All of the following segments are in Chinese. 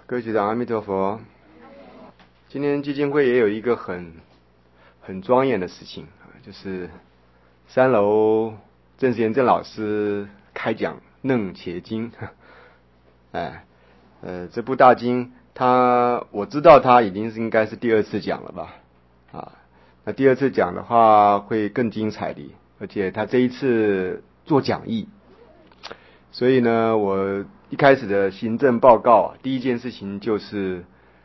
各位学长，阿弥陀佛。今天基金会也有一个很庄严的事情，就是3楼郑世贤郑老师开讲《楞伽经》。这部大经，我知道他已经应该是第2次讲了吧？那第2次讲的话会更精彩的，而且他这一次做讲义，所以呢，我一开始的行政报告，第一件事情就是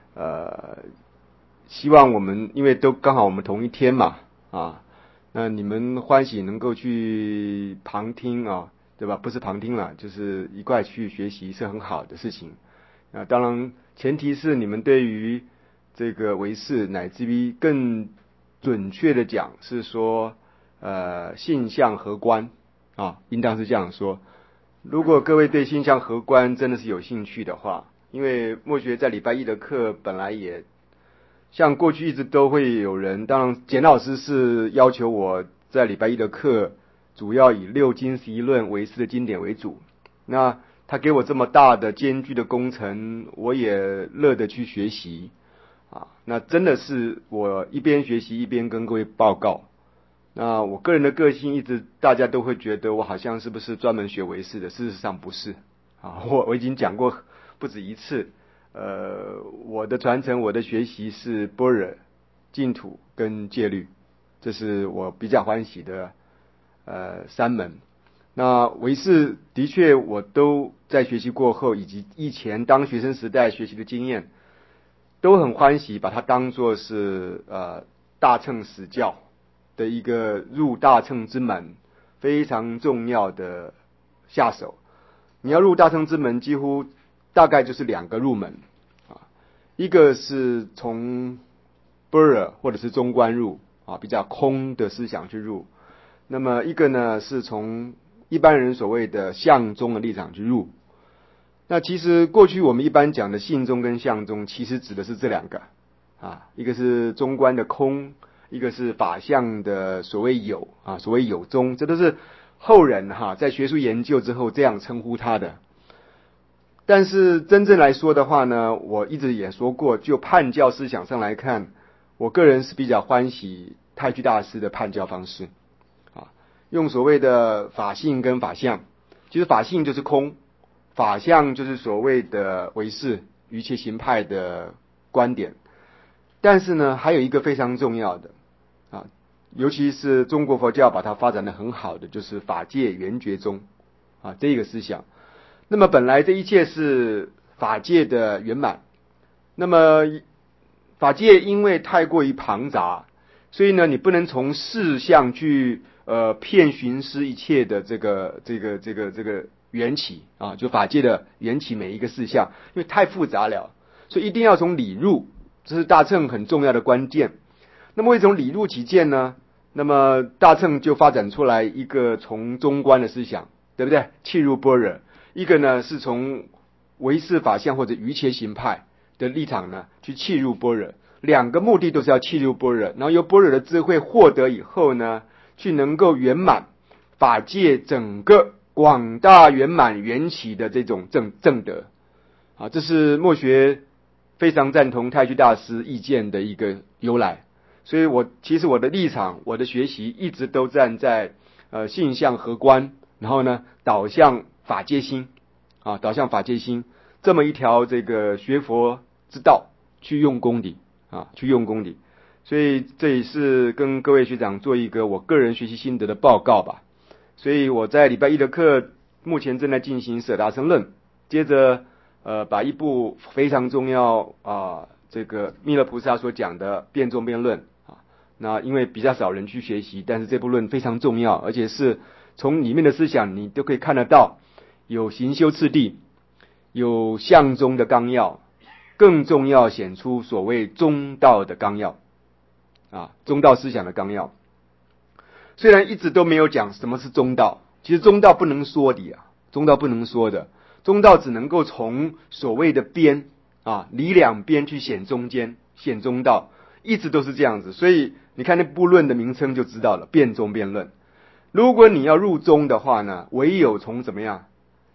希望我们因为都刚好我们同一天嘛，那你们欢喜能够去旁听对吧？不是旁听了，就是一块去学习是很好的事情。当然前提是你们对于这个唯识乃至于更准确的讲是说性相合观应当是这样说。如果各位对性相合观真的是有兴趣的话，因为墨学在礼拜一的课本来也像过去一直都会有人，当然简老师是要求我在礼拜一的课主要以6经11论唯识的经典为主，那他给我这么大的艰巨的工程，我也乐得去学习那真的是我一边学习一边跟各位报告。那我个人的个性一直大家都会觉得我好像是不是专门学唯识的，事实上不是我已经讲过不止一次，我的传承我的学习是般若、净土跟戒律，这是我比较欢喜的3门。那唯识的确我都在学习过后，以及以前当学生时代学习的经验，都很欢喜把它当作是大乘实教的一个入大乘之门非常重要的下手。你要入大乘之门，几乎大概就是2个入门一个是从般若或者是中观入比较空的思想去入，那么一个呢是从一般人所谓的相宗的立场去入。那其实过去我们一般讲的性宗跟相宗，其实指的是这2个一个是中观的空，一个是法相的所谓有所谓有宗，这都是后人在学术研究之后这样称呼它的。但是真正来说的话呢，我一直也说过，就判教思想上来看，我个人是比较欢喜太虚大师的判教方式用所谓的法性跟法相，其实法性就是空，法相就是所谓的唯识瑜伽行派的观点。但是呢，还有一个非常重要的尤其是中国佛教把它发展得很好的，就是法界圆觉宗这个思想。那么本来这一切是法界的圆满，那么法界因为太过于庞杂，所以呢，你不能从事相去遍寻思一切的这个缘起就法界的缘起每一个事项，因为太复杂了，所以一定要从理入，这是大乘很重要的关键。那么为从理入起见呢？那么大乘就发展出来一个从中观的思想，对不对？契入般若。一个呢是从唯识法相或者瑜伽行派的立场呢去契入般若，2个目的都是要契入般若，然后由般若的智慧获得以后呢，去能够圆满法界整个广大圆满缘起的这种正德这是墨学非常赞同太虚大师意见的一个由来。所以其实我的立场，我的学习一直都站在性相合观，然后呢导向法界心导向法界心这么一条这个学佛之道去用功的去用功的。所以这也是跟各位学长做一个我个人学习心得的报告吧。所以我在礼拜一的课目前正在进行舍大乘论，接着把一部非常重要这个弥勒菩萨所讲的辩中辩论那因为比较少人去学习，但是这部论非常重要，而且是从里面的思想你都可以看得到，有行修次第，有相宗的纲要，更重要显出所谓中道的纲要中道思想的纲要。虽然一直都没有讲什么是中道，其实中道不能说的中道不能说的，中道只能够从所谓的边离2边去显中间，显中道，一直都是这样子。所以你看那部论的名称就知道了，辩中辩论。如果你要入中的话呢，唯有从怎么样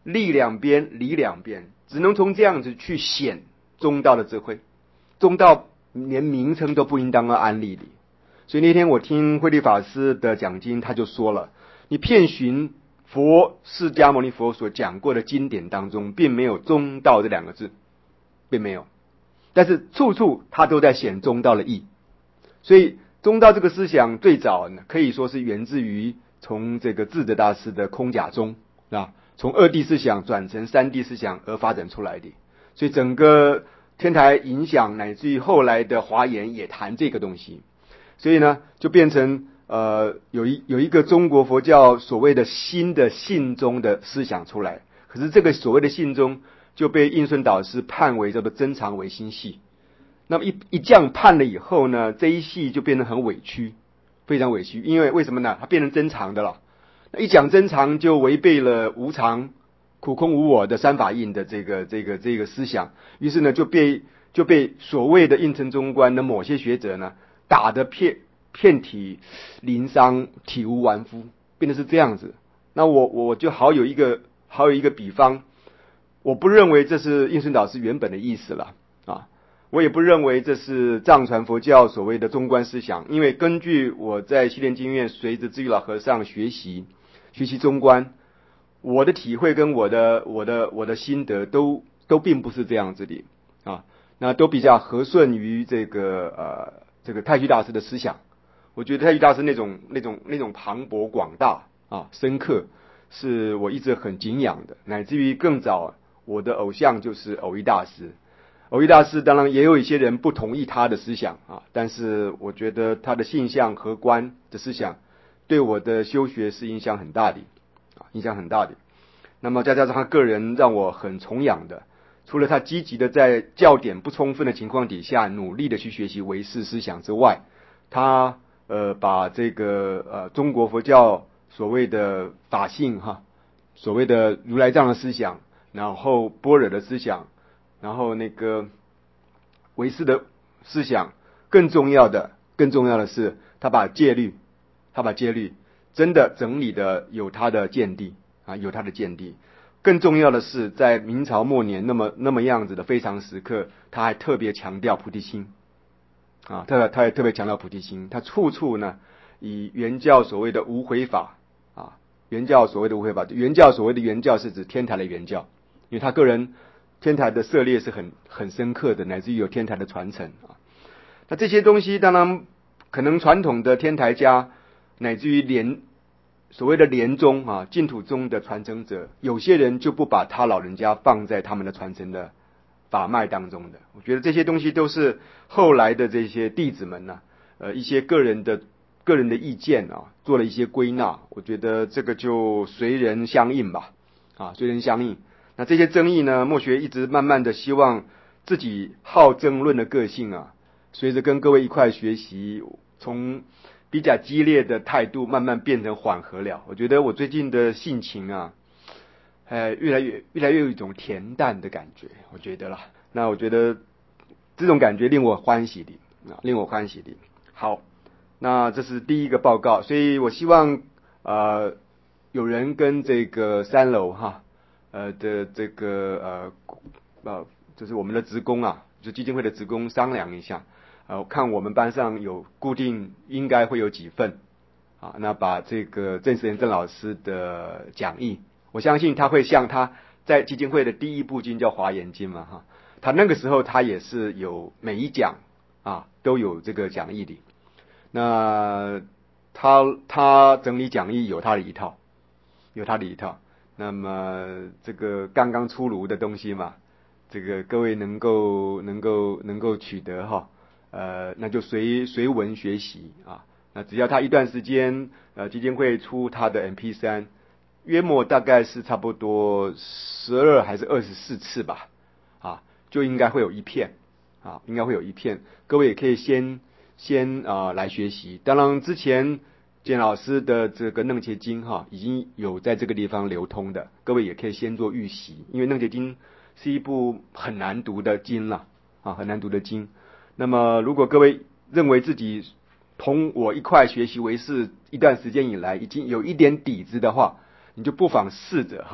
立两边，理两边，只能从这样子去显中道的智慧。中道连名称都不应当要安立的。所以那天我听慧律法师的讲经，他就说了，你遍寻佛释迦牟尼佛所讲过的经典当中，并没有中道这两个字，并没有，但是处处他都在显中道的义。所以中道这个思想最早呢，可以说是源自于从这个智者大师的空假中啊，从二谛思想转成三谛思想而发展出来的。所以整个天台影响，乃至于后来的华严也谈这个东西。所以呢，就变成有一个中国佛教所谓的新的信宗的思想出来。可是这个所谓的信宗就被印顺导师判为叫做增长唯心系。那么一这样判了以后呢，这一系就变得很委屈，非常委屈。因为什么呢？它变成增长的了。那一讲增长，就违背了无常、苦空无我的三法印的这个思想。于是呢，就被所谓的应成中观的某些学者呢，打得遍体鳞伤，体无完肤，变得是这样子。那我就好有一个比方，我不认为这是应顺导师原本的意思了啊。我也不认为这是藏传佛教所谓的中观思想，因为根据我在西莲经院随着智玉老和尚学习中观，我的体会跟我的心得都并不是这样子的啊，那都比较和顺于这个太虚大师的思想。我觉得太虚大师那种磅礴广大啊深刻，是我一直很敬仰的，乃至于更早我的偶像就是藕益大师。藕益大师当然也有一些人不同意他的思想啊，但是我觉得他的性相和观的思想对我的修学是影响很大的啊，影响很大的。那么再加上他个人让我很崇仰的，除了他积极的在教典不充分的情况底下努力的去学习唯识思想之外，他把这个中国佛教所谓的法性所谓的如来藏的思想，然后般若的思想，然后那个唯识的思想，更重要的是，他把戒律真的整理的有他的见地啊，有他的见地。更重要的是，在明朝末年那么样子的非常时刻，他还特别强调菩提心啊，他还特别强调菩提心。他处处呢以原教所谓的无悔法啊，原教所谓的无悔法，原教所谓的原教是指天台的原教，因为他个人天台的涉猎是很深刻的，乃至于有天台的传承啊。那这些东西当然可能传统的天台家，乃至于所谓的莲宗啊净土宗的传承者，有些人就不把他老人家放在他们的传承的法脉当中的。我觉得这些东西都是后来的这些弟子们呢，一些个人的意见啊，做了一些归纳。我觉得这个就随人相应吧，啊，随人相应。那这些争议呢，墨学一直慢慢的希望自己好争论的个性啊，随着跟各位一块学习，从比较激烈的态度慢慢变成缓和了。我觉得我最近的性情啊，越来越有一种恬淡的感觉，我觉得啦。那我觉得这种感觉令我欢喜的啊，令我欢喜的。好，那这是第一个报告，所以我希望有人跟这个3楼的这个就是我们的职工啊，就基金会的职工商量一下，看我们班上有固定应该会有几份啊，那把这个郑时贤郑老师的讲义，我相信他会像他在基金会的第一部经叫华严经嘛他那个时候他也是有每一讲啊都有这个讲义的，那他整理讲义有他的一套。那么这个刚刚出炉的东西嘛，这个各位能够取得那就随文学习啊。那只要他一段时间，基金会出他的 MP3，约莫大概是差不多12还是24次吧，啊，就应该会有一片啊，应该会有一片。各位也可以先来学习。当然之前建老师的这个楞伽经已经有在这个地方流通的，各位也可以先做预习，因为楞伽经是一部很难读的经了很难读的经。那么如果各位认为自己同我一块学习唯识一段时间以来已经有一点底子的话，你就不妨试着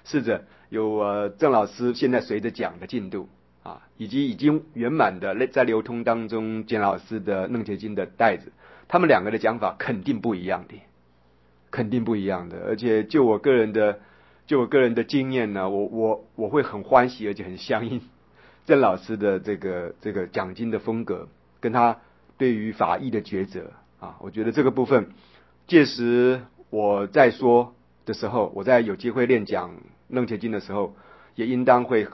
试着有郑老师现在随着讲的进度啊，以及已经圆满的在流通当中简老师的楞伽经的袋子，他们两个的讲法肯定不一样的，肯定不一样的。而且就我个人的经验呢，我会很欢喜，而且很相应郑老师的这个讲经的风格，跟他对于法义的抉择啊，我觉得这个部分，届时我在说的时候，我在有机会练讲楞伽经的时候，也应当会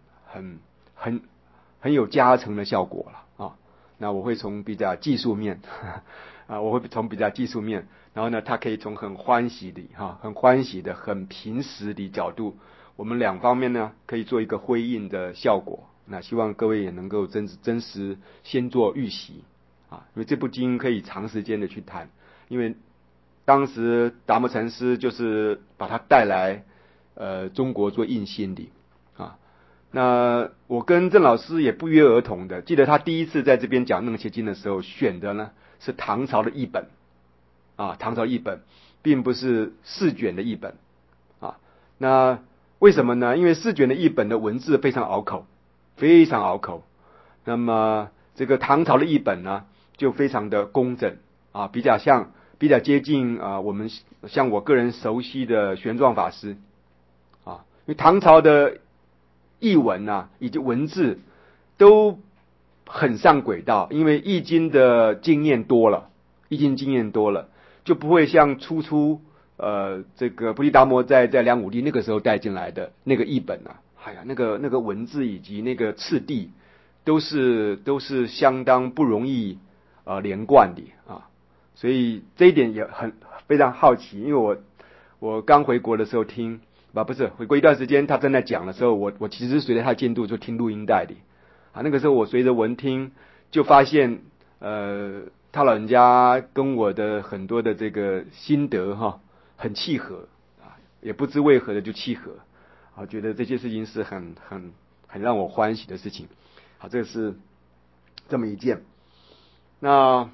很有加成的效果了啊。那我会从比较技术面啊，然后呢，他可以从很欢喜的、很平实的角度，我们两方面呢可以做一个辉映的效果。那希望各位也能够真实先做预习啊，因为这部经可以长时间的去谈，因为当时达摩禅师就是把它带来中国做印心的啊。那我跟郑老师也不约而同的，记得他第一次在这边讲楞伽经的时候，选的呢是唐朝的译本啊，唐朝译本，并不是四卷的译本啊。那为什么呢？因为四卷的译本的文字非常拗口，非常拗口。那么这个唐朝的译本呢，就非常的工整啊，比较接近啊，我们像我个人熟悉的玄奘法师啊，因为唐朝的译文啊，以及文字都很上轨道，因为易经的经验多了，就不会像初这个菩提达摩在梁武帝那个时候带进来的那个译本啊，哎呀，那个文字以及那个次第都是相当不容易连贯的啊，所以这一点也非常好奇，因为我刚回国的时候听不是回国一段时间，他正在讲的时候，我其实随着他的进度就听录音带的啊，那个时候我随着文听就发现他老人家跟我的很多的这个心得很契合啊，也不知为何的就契合啊，觉得这些事情是很让我欢喜的事情。好，这是这么一件。那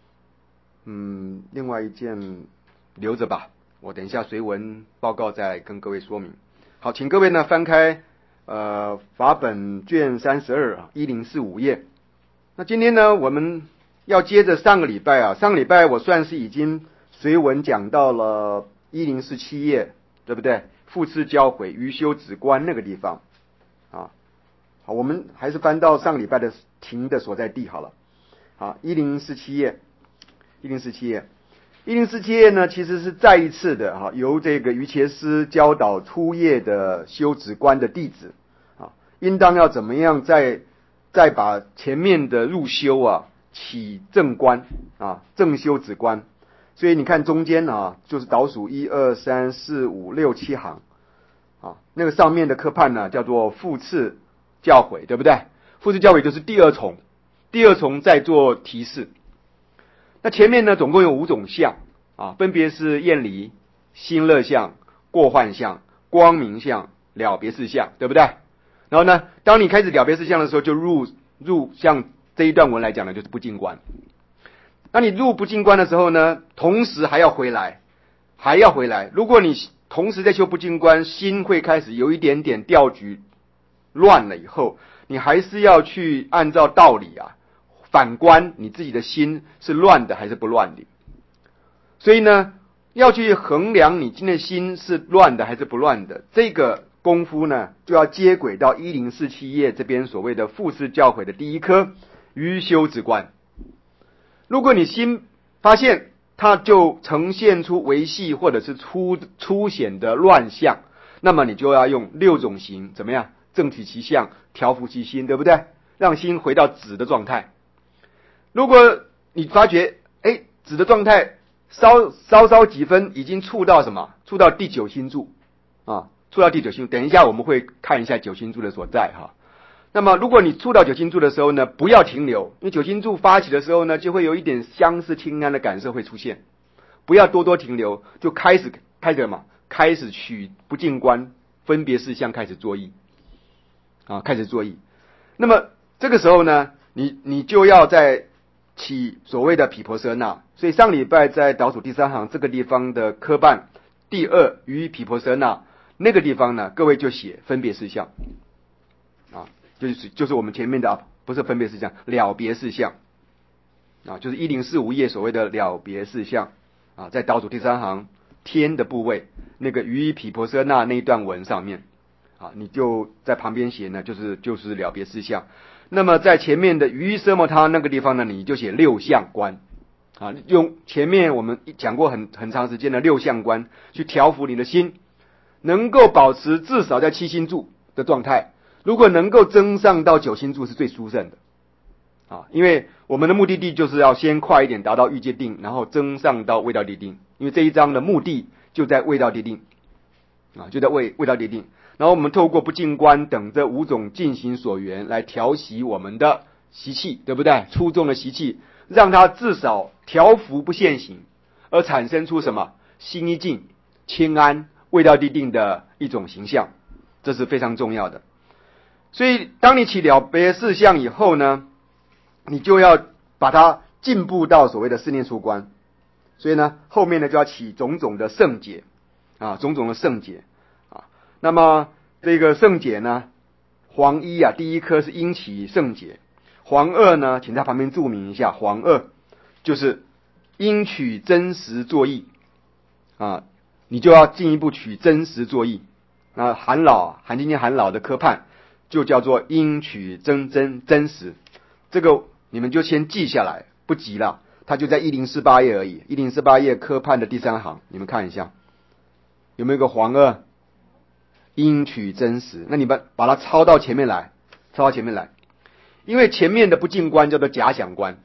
另外一件留着吧，我等一下随文报告再跟各位说明。好，请各位呢翻开法本卷32啊1045页。那今天呢我们要接着上个礼拜我算是已经随文讲到了1047页，对不对？复次教诲于修止观那个地方啊。好，我们还是翻到上个礼拜的停的所在地好了。好，1047页呢，其实是再一次的由这个瑜伽师教导初业的修止观的弟子啊，应当要怎么样再把前面的入修起正观啊，正修止观。所以你看中间就是倒数1、2、3、4、5、6、7行啊，那个上面的科判呢叫做复次教诲，对不对？复次教诲就是第二重再做提示。那前面呢总共有5种相啊，分别是厌离、心乐相、过患相、光明相、了别事相，对不对？然后呢，当你开始了别事相的时候，就入像这一段文来讲呢，就是不净观。那你入不净观的时候呢，同时还要回来。如果你同时在修不净观，心会开始有一点点调局乱了以后，你还是要去按照道理反观你自己的心是乱的还是不乱的。所以呢，要去衡量你今天的心是乱的还是不乱的，这个功夫呢，就要接轨到1047页这边所谓的复次教诲的第一科于修止观。如果你心发现它就呈现出微细或者是粗显的乱象，那么你就要用6种行怎么样正体其相，调伏其心，对不对？让心回到止的状态。如果你发觉止的状态稍几分已经触到什么？触到第9心柱啊，触到第9心柱。等一下我们会看一下9心柱的所在那么如果你触到9心柱的时候呢，不要停留，因为9心柱发起的时候呢，就会有一点相似清安的感受会出现，不要多停留，就开始取不净观分别事项开始作意那么这个时候呢，你就要在起所谓的毗婆舍那。所以上礼拜在倒数第3行这个地方的科办第2于毗婆舍那， 那个地方呢，各位就写分别事项啊，就是我们前面的不是分别事项，了别事项啊，就是1045页所谓的了别事项啊，在倒数第3行天的部位，那个于毗婆舍那那一段文上面啊，你就在旁边写呢，就是了别事项。那么在前面的于奢摩他那个地方呢，你就写6相观啊，用前面我们讲过很长时间的6相观去调伏你的心，能够保持至少在7心住的状态，如果能够增上到9心住是最殊胜的啊，因为我们的目的地就是要先快一点达到欲界定，然后增上到味道地定，因为这一章的目的就在味道地定啊，就在味道地定。然后我们透过不净观等这5种进行所缘来调息我们的习气，对不对？粗重的习气，让它至少调伏不现行，而产生出什么心一静、清安、味道地定的一种形象，这是非常重要的。所以当你起了别事项以后呢，你就要把它进步到所谓的四念处观。所以呢，后面呢就要起种种的圣解啊，种种的圣解啊。那么这个圣解呢，黄一啊，第一颗是应起圣解，黄二呢，请在旁边注明一下，黄二就是应取真实作意啊，你就要进一步取真实作意。那韩今天韩老的科判就叫做应取真实，这个你们就先记下来，不急了。它就在1048页而已，1048页科判的第3行，你们看一下，有没有个黄二？应取真实，那你们把它抄到前面来，因为前面的不净观叫做假想观，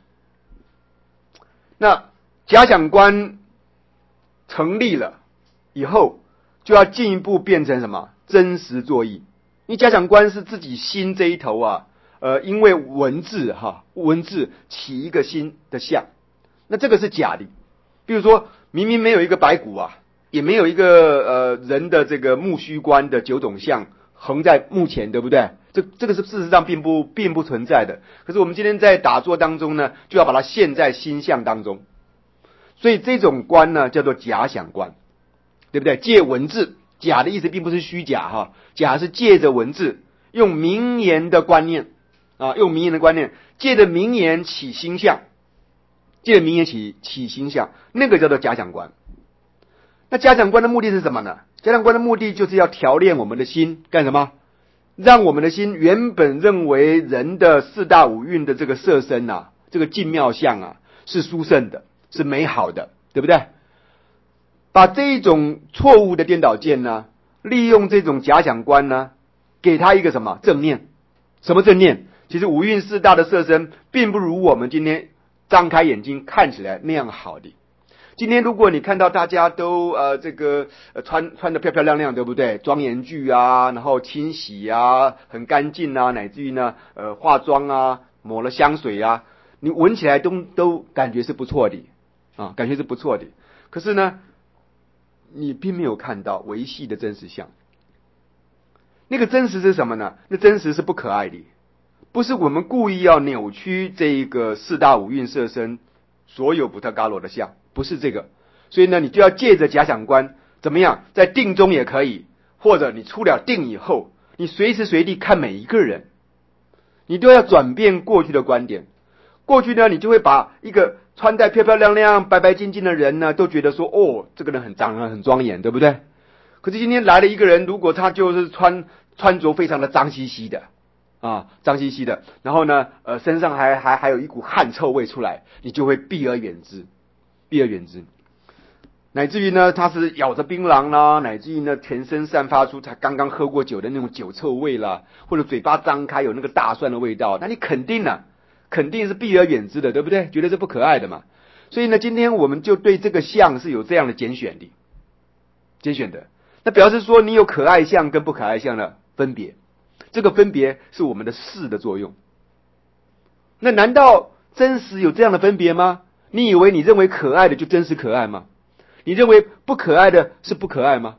那假想观成立了以后，就要进一步变成什么？真实作意。因为假想观是自己心这一头啊，因为文字起一个心的相。那这个是假的，比如说明明没有一个白骨啊，也没有一个人的这个木须观的9种相横在目前，对不对？这个是事实上并不存在的。可是我们今天在打坐当中呢，就要把它现在心相当中，所以这种观呢叫做假想观，对不对？借文字，假的意思并不是虚假哈，假是借着文字，用名言的观念啊，借着名言起心相。借着名言起心相，那个叫做假想观。那假想观的目的是什么呢？假想观的目的就是要调练我们的心，干什么？让我们的心原本认为人的4大5蕴的这个色身啊，这个净妙相啊，是殊胜的，是美好的，对不对？把这一种错误的颠倒见呢，利用这种假想观呢，给他一个什么正念？什么正念？其实5蕴4大的色身，并不如我们今天张开眼睛看起来那样好的。今天如果你看到大家都穿得漂漂亮亮，对不对？庄严具啊，然后清洗啊，很干净啊，乃至于呢化妆啊，抹了香水啊，你闻起来都感觉是不错的啊，感觉是不错的。可是呢，你并没有看到维系的真实相。那个真实是什么呢？那真实是不可爱的。不是我们故意要扭曲这一个4大5蕴色身所有补特伽罗的相，不是这个。所以呢，你就要借着假想观，怎么样，在定中也可以，或者你出了定以后，你随时随地看每一个人，你都要转变过去的观点。过去呢，你就会把一个穿戴漂漂亮亮、白白净净的人呢，都觉得说，哦，这个人很很庄严，对不对？可是今天来了一个人，如果他就是穿着非常的脏兮兮的。然后呢，身上还有一股汗臭味出来，你就会避而远之。乃至于呢，他是咬着槟榔啦，乃至于呢，全身散发出他刚刚喝过酒的那种酒臭味啦，或者嘴巴张开有那个大蒜的味道，那你肯定是避而远之的，对不对？觉得是不可爱的嘛。所以呢，今天我们就对这个相是有这样的拣选的。那表示说，你有可爱相跟不可爱相的分别。这个分别是我们的视的作用。那难道真实有这样的分别吗？你以为你认为可爱的就真实可爱吗？你认为不可爱的是不可爱吗？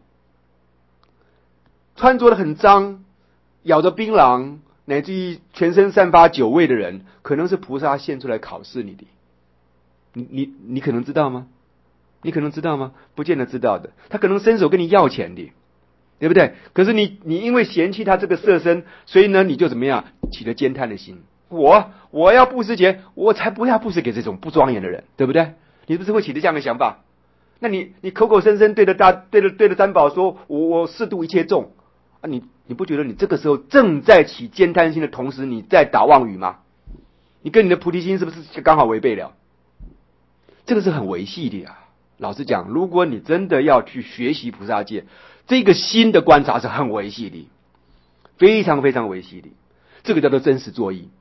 穿着的很脏，咬着槟榔，乃至于全身散发酒味的人，可能是菩萨现出来考试你的。你可能知道吗？不见得知道的。他可能伸手跟你要钱的。 对不对？可是你因为嫌弃他这个色身，所以呢，你就怎么样起了奸贪的心。我要布施钱，我才不要布施给这种不庄严的人，对不对？你是不是会起的这样的想法？那你口口声声对着三宝说，我誓度一切众啊，你不觉得你这个时候正在起奸贪心的同时，你在打妄语吗？你跟你的菩提心是不是刚好违背了？这个是很维系的啊。老实讲，如果你真的要去学习菩萨戒，这个心的观察是很维系的，非常非常维系的。这个叫做真实作意。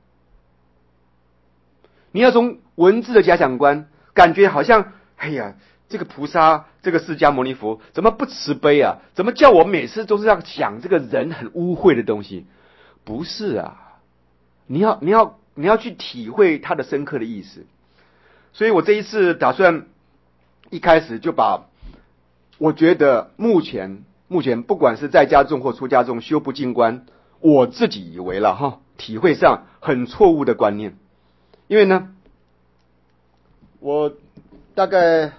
你要从文字的假想观，感觉好像，哎呀，这个菩萨，这个释迦牟尼佛怎么不慈悲啊？怎么叫我每次都是要想这个人很污秽的东西？不是啊，你要去体会他的深刻的意思。所以我这一次打算一开始就把我觉得目前不管是在家众或出家众修不净观，我自己以为了哈，体会上很错误的观念。因为呢，我大概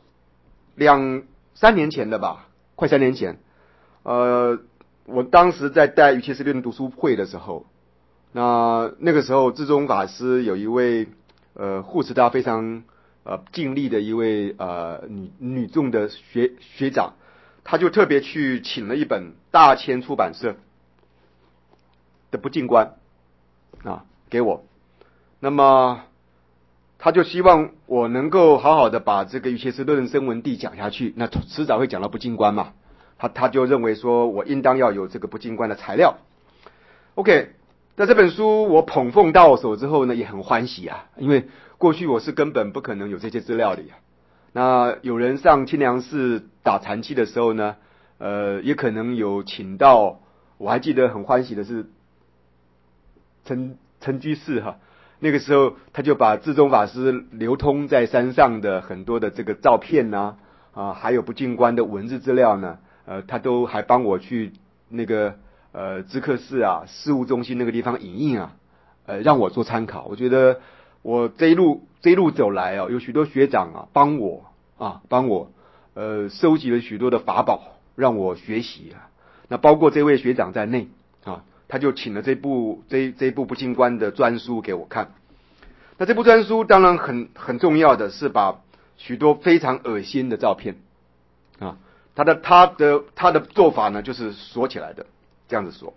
3年前的吧，快3年前，我当时在带瑜伽师论读书会的时候，那个时候智宗法师有一位护持他非常尽力的一位女众的学长，他就特别去请了一本大千出版社的不净观给我。那么他就希望我能够好好的把这个瑜伽师论声闻地讲下去，那迟早会讲到不净观嘛。他就认为说我应当要有这个不净观的材料。OK， 那这本书我捧奉到手之后呢，也很欢喜啊，因为过去我是根本不可能有这些资料的呀。那有人上清凉寺打禅期的时候呢，也可能有请到，我还记得很欢喜的是陈居士哈。那个时候，他就把智宗法师流通在山上的很多的这个照片还有不净观的文字资料呢，他都还帮我去那个知客寺事务中心那个地方影印让我做参考。我觉得我这一路走来有许多学长帮我收集了许多的法宝让我学习那包括这位学长在内他就请了这部不净观的专书给我看。那这部专书当然很重要的是把许多非常恶心的照片他的做法呢就是锁起来的，这样子锁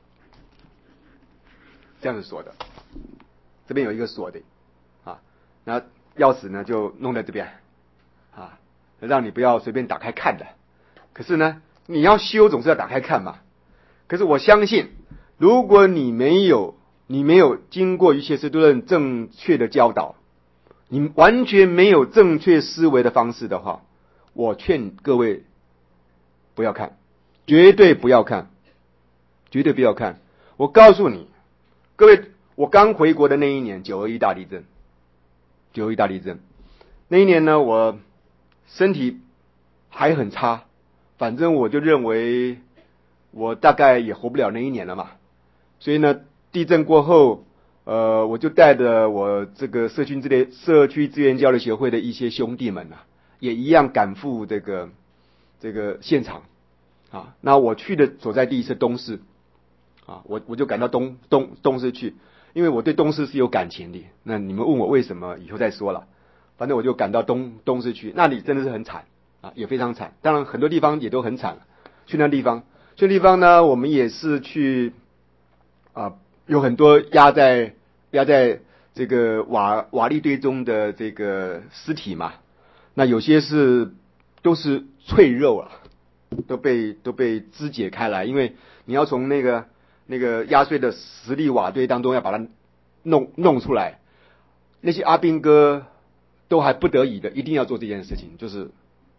的，这边有一个锁的那钥匙呢就弄在这边让你不要随便打开看的。可是呢，你要修总是要打开看嘛。可是我相信，如果你没有经过瑜伽师论正确的教导，你完全没有正确思维的方式的话，我劝各位不要看，绝对不要看，绝对不要看。我告诉你，各位，我刚回国的那一年，921大地震，那一年呢，我身体还很差，反正我就认为我大概也活不了那一年了嘛。所以呢，地震过后，我就带着我这个社区资源交流协会的一些兄弟们也一样赶赴这个现场那我去的所在地是东市我就赶到东市去，因为我对东市是有感情的。那你们问我为什么，以后再说了。反正我就赶到东市去，那里真的是很惨也非常惨。当然很多地方也都很惨。去那地方呢，我们也是去有很多压在这个瓦砾堆中的这个尸体嘛。那有些都是脆肉都被肢解开来，因为你要从那个压碎的石砾瓦堆当中要把它弄出来。那些阿兵哥都还不得已的一定要做这件事情，就是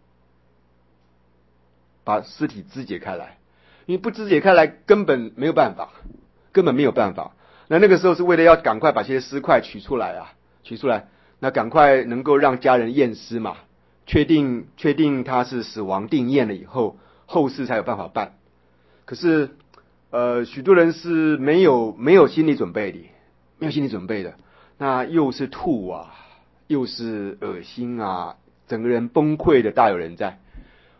把尸体肢解开来，因为不肢解开来根本没有办法。那个时候是为了要赶快把这些尸块取出来，那赶快能够让家人验尸嘛，确定他是死亡定验了以后，后事才有办法办。可是许多人是没有心理准备的，那又是吐又是恶心整个人崩溃的大有人在。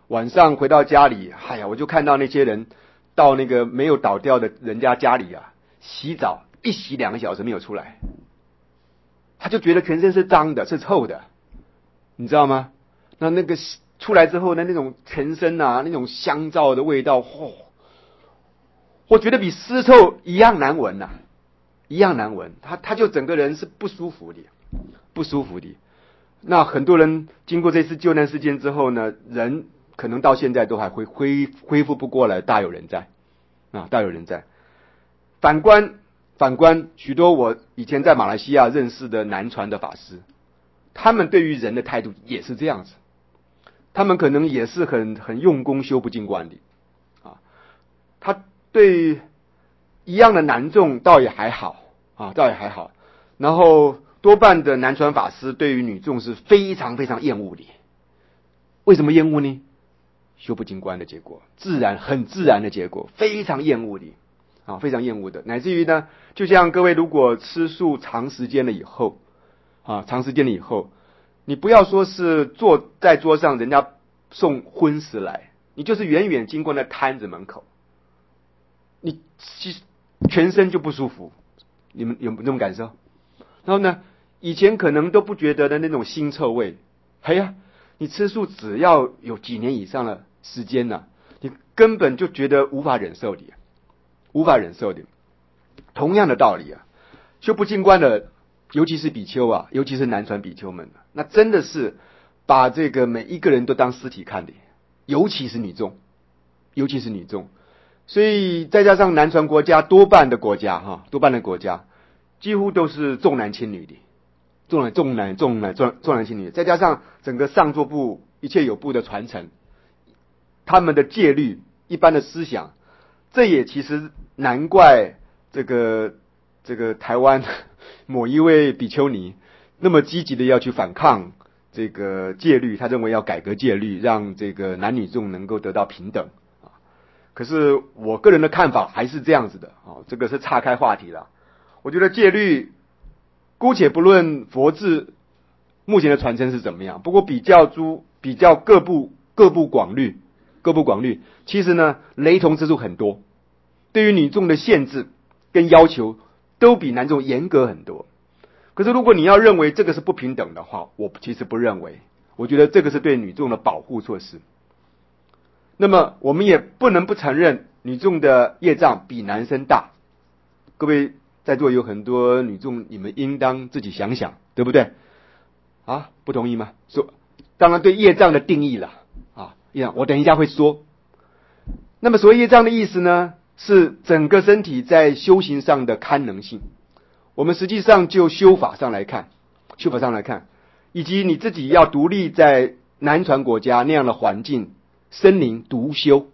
晚上回到家里，哎呀，我就看到那些人到那个没有倒掉的人家家里啊，洗澡一洗2个小时没有出来，他就觉得全身是脏的，是臭的，你知道吗？那个出来之后呢，那种全身啊，那种香皂的味道，我觉得比尸臭一样难闻呐，一样难闻。他就整个人是不舒服的，不舒服的。那很多人经过这次救难事件之后呢，人可能到现在都还会恢复不过来，大有人在啊，大有人在。反观许多我以前在马来西亚认识的南传的法师，他们对于人的态度也是这样子，他们可能也是很用功修不净观的啊，他对一样的男众倒也还好啊，倒也还好。然后多半的南传法师对于女众是非常非常厌恶的。为什么厌恶呢？修不净观的结果，很自然的结果，非常厌恶的啊，非常厌恶的，乃至于呢，就像各位如果吃素长时间了以后啊，长时间了以后，你不要说是坐在桌上人家送荤食来，你就是远远经过那摊子门口，你其实全身就不舒服。你们有这种感受？然后呢，以前可能都不觉得的那种腥臭味，哎呀，你吃素只要有几年以上的时间了，你根本就觉得无法忍受的，无法忍受的。同样的道理啊，修不净观的，尤其是比丘啊，尤其是南传比丘们，那真的是把这个每一个人都当尸体看的，尤其是女众，尤其是女众。所以再加上南传国家多半的国家几乎都是重男轻女的，重男轻女，再加上整个上座部一切有部的传承，他们的戒律一般的思想，这也其实难怪这个台湾某一位比丘尼那么积极的要去反抗这个戒律，他认为要改革戒律，让这个男女众能够得到平等。可是我个人的看法还是这样子的啊，这个是岔开话题了。我觉得戒律，姑且不论佛制目前的传承是怎么样，不过比较各部广律，其实呢雷同之处很多，对于女众的限制跟要求都比男众严格很多。可是如果你要认为这个是不平等的话，我其实不认为，我觉得这个是对女众的保护措施。那么我们也不能不承认女众的业障比男生大。各位在座有很多女众，你们应当自己想想，对不对？啊，不同意吗？说，当然对业障的定义了啊，我等一下会说。那么所谓业障的意思呢，是整个身体在修行上的堪能性。我们实际上就修法上来看，以及你自己要独立在南传国家那样的环境森林独修。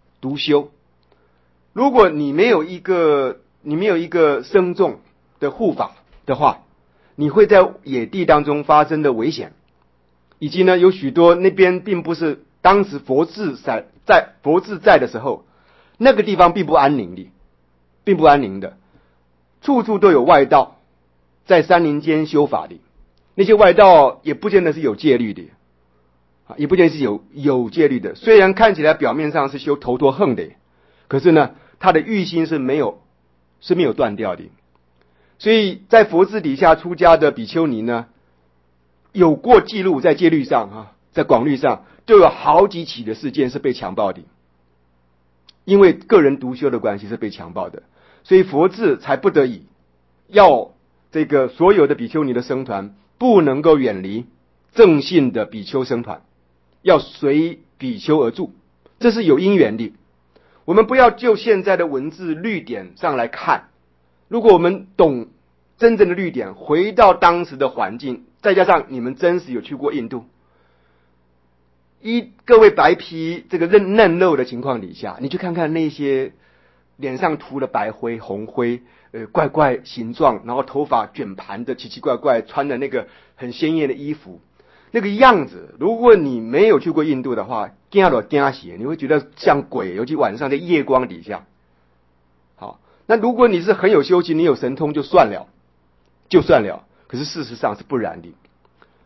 如果你没有一个僧众的护法的话，你会在野地当中发生的危险，以及呢有许多那边并不是当时佛智在的时候，那个地方并不安宁的，处处都有外道在山林间修法的，那些外道也不见得是有戒律的。也不见得是有戒律的，虽然看起来表面上是修头陀横的，可是呢，他的欲心是没有断掉的。所以在佛制底下出家的比丘尼呢，有过记录在戒律上在广律上就有好几起的事件是被强暴的，因为个人独修的关系是被强暴的，所以佛制才不得已要这个所有的比丘尼的僧团不能够远离正信的比丘僧团，要随比丘而住，这是有因缘的。我们不要就现在的文字律典上来看，如果我们懂真正的律典，回到当时的环境，再加上你们真实有去过印度，依各位白皮这个嫩肉的情况底下，你去看看那些脸上涂了白灰红灰怪怪形状，然后头发卷盘的奇奇怪怪，穿的那个很鲜艳的衣服，那个样子，如果你没有去过印度的话，惊了惊血，你会觉得像鬼，尤其晚上在夜光底下。好，那如果你是很有修行，你有神通就算了，可是事实上是不然的。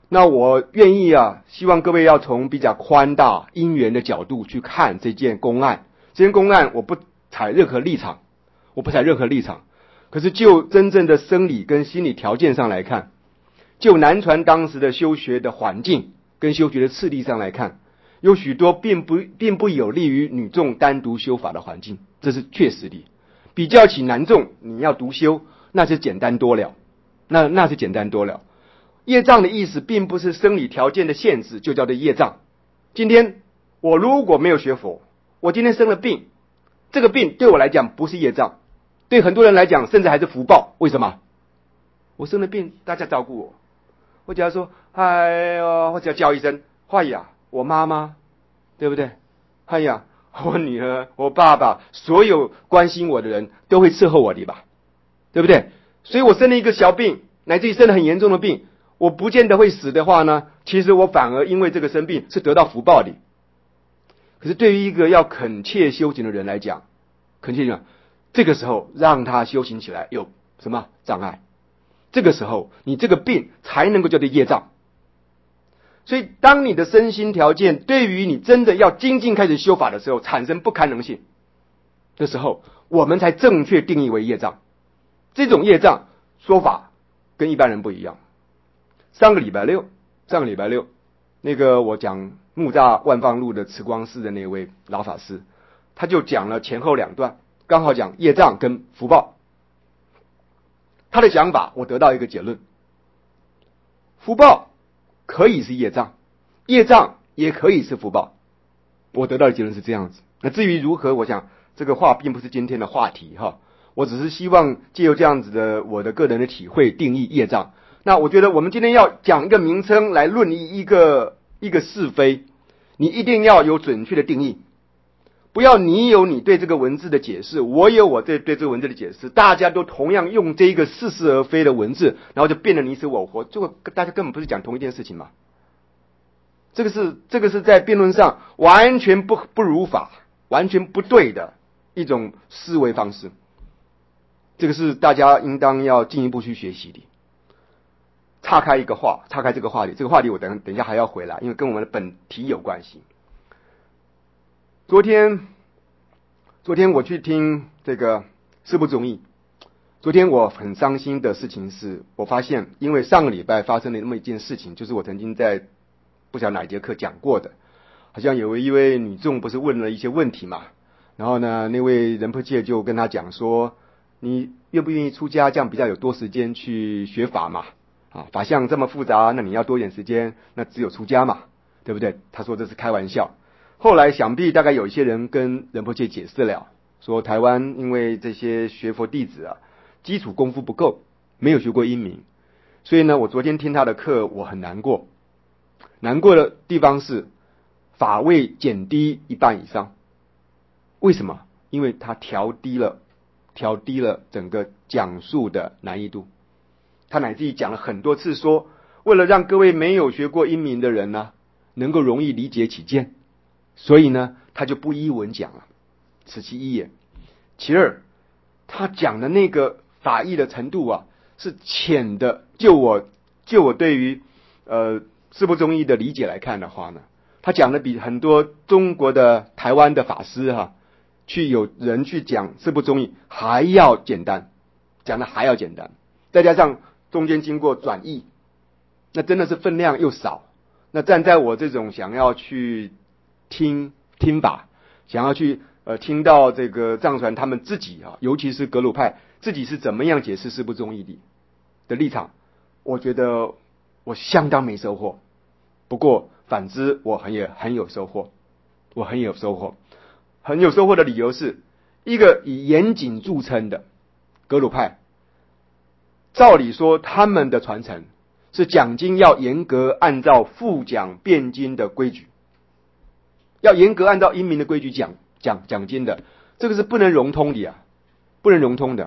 那我愿意希望各位要从比较宽大因缘的角度去看这件公案。这件公案我不采任何立场，可是就真正的生理跟心理条件上来看，就南传当时的修学的环境跟修学的次第上来看，有许多并不有利于女众单独修法的环境，这是确实的。比较起男众，你要独修，那是简单多了，那是简单多了。业障的意思并不是生理条件的限制就叫做业障。今天我如果没有学佛，我今天生了病，这个病对我来讲不是业障，对很多人来讲甚至还是福报。为什么？我生了病，大家照顾我，我只要说哎呦，我只要叫一声哎呀，我妈妈，对不对？哎呀，我女儿，我爸爸，所有关心我的人都会伺候我的吧，对不对？所以我生了一个小病，乃至于生了很严重的病，我不见得会死的话呢，其实我反而因为这个生病是得到福报的。可是对于一个要恳切修行的人来讲，这个时候让他修行起来有什么障碍？这个时候你这个病才能够叫做业障。所以当你的身心条件对于你真的要精进开始修法的时候产生不堪能性的时候，我们才正确定义为业障。这种业障说法跟一般人不一样。上个礼拜六，那个我讲木栅万方路的慈光寺的那位老法师，他就讲了前后两段，刚好讲业障跟福报。他的想法我得到一个结论：福报可以是业障，业障也可以是福报。我得到的结论是这样子。那至于如何，我想这个话并不是今天的话题我只是希望借由这样子的我的个人的体会定义业障。那我觉得我们今天要讲一个名称来论一个是非，你一定要有准确的定义，不要你有你对这个文字的解释，我有我对这个文字的解释，大家都同样用这一个似是而非的文字，然后就变得你死我活，这个大家根本不是讲同一件事情嘛。这个是在辩论上完全不如法，完全不对的一种思维方式。这个是大家应当要进一步去学习的。岔开这个话题，这个话题我等一下还要回来，因为跟我们的本题有关系。昨天我去听这个事不中意。昨天我很伤心的事情是，我发现因为上个礼拜发生了那么一件事情，就是我曾经在不晓得哪一节课讲过的，好像有一位女众不是问了一些问题嘛，然后呢，那位仁波切就跟他讲说，你愿不愿意出家，这样比较有多时间去学法嘛，法相这么复杂，那你要多一点时间，那只有出家嘛，对不对？他说这是开玩笑。后来想必大概有一些人跟仁波切解释了，说台湾因为这些学佛弟子基础功夫不够，没有学过英明，所以呢，我昨天听他的课，我很难过。难过的地方是法位减低一半以上。为什么？因为他调低了整个讲述的难易度。他乃至于讲了很多次说，为了让各位没有学过英明的人呢，能够容易理解起见，所以呢，他就不依文讲了，此其一也。其二，他讲的那个法义的程度是浅的。就我对于事不中义的理解来看的话呢，他讲的比很多中国的台湾的法师有人去讲事不中义还要简单，讲的还要简单，再加上中间经过转译，那真的是分量又少。那站在我这种想要去听法，想要去听到这个藏传他们自己尤其是格鲁派自己是怎么样解释事不中义的立场，我觉得我相当没收获。不过反之我很有收获。很有收获的理由是，一个以严谨著称的格鲁派，照理说他们的传承是讲经要严格按照复讲辩经的规矩，要严格按照英明的规矩讲经的，这个是不能融通的不能融通的。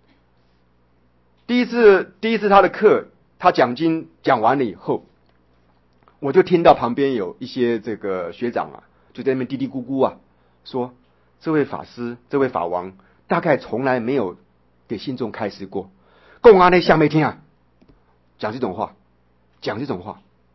第一次他的课，他讲经讲完了以后，我就听到旁边有一些这个学长就在那边嘀嘀咕咕说这位法师这位法王大概从来没有给信众开示过，讲那下面听讲这种话。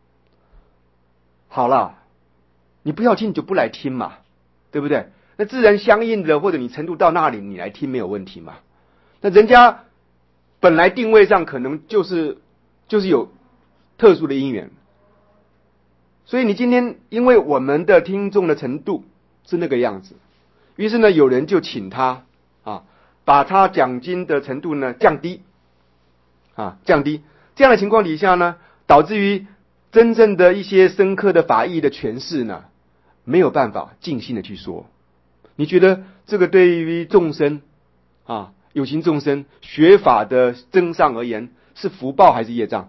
好了，你不要听你就不来听嘛，对不对？那自然相应的，或者你程度到那里，你来听没有问题嘛。那人家本来定位上可能就是有特殊的因缘，所以你今天因为我们的听众的程度是那个样子，于是呢，有人就请他把他讲经的程度呢降低。这样的情况底下呢，导致于真正的一些深刻的法义的诠释呢，没有办法尽兴的去说。你觉得这个对于众生有情众生学法的增上而言，是福报还是业障？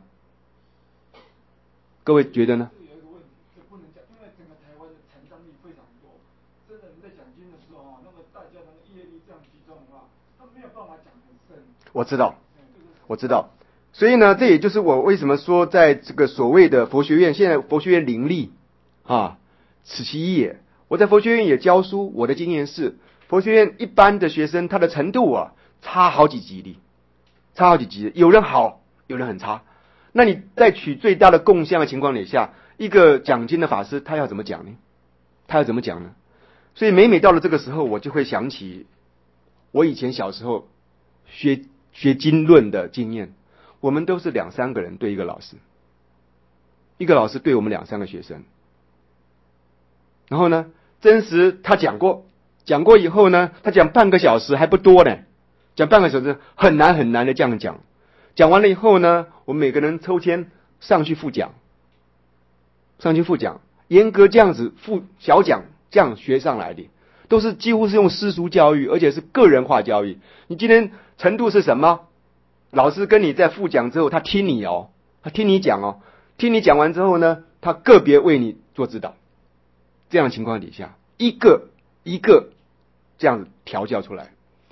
各位觉得呢？ 有一个问题，这不能讲，因为整个台湾的残障力非常多，真的你在讲经的时候那么大家那个业力这样集中的话，他没有办法讲很深。 我知道。所以呢，这也就是我为什么说，在这个所谓的佛学院，现在佛学院林立此其一也。我在佛学院也教书，我的经验是，佛学院一般的学生他的程度差好几级的，有人好，有人很差。那你在取最大的共相的情况底下，一个讲经的法师他要怎么讲呢？所以每到了这个时候，我就会想起我以前小时候学经论的经验。我们都是2-3个人对一个老师，一个老师对我们2-3个学生。然后呢，真实他讲过以后呢，他讲半个小时还不多呢，讲半个小时很难的这样讲。讲完了以后呢，我们每个人抽签上去复讲，严格这样子小讲这样学上来的，都是几乎是用私塾教育，而且是个人化教育。你今天程度是什么？老师跟你在复讲之后，他听你讲听你讲完之后呢，他个别为你做指导。这样的情况底下，一个这样子调教出来。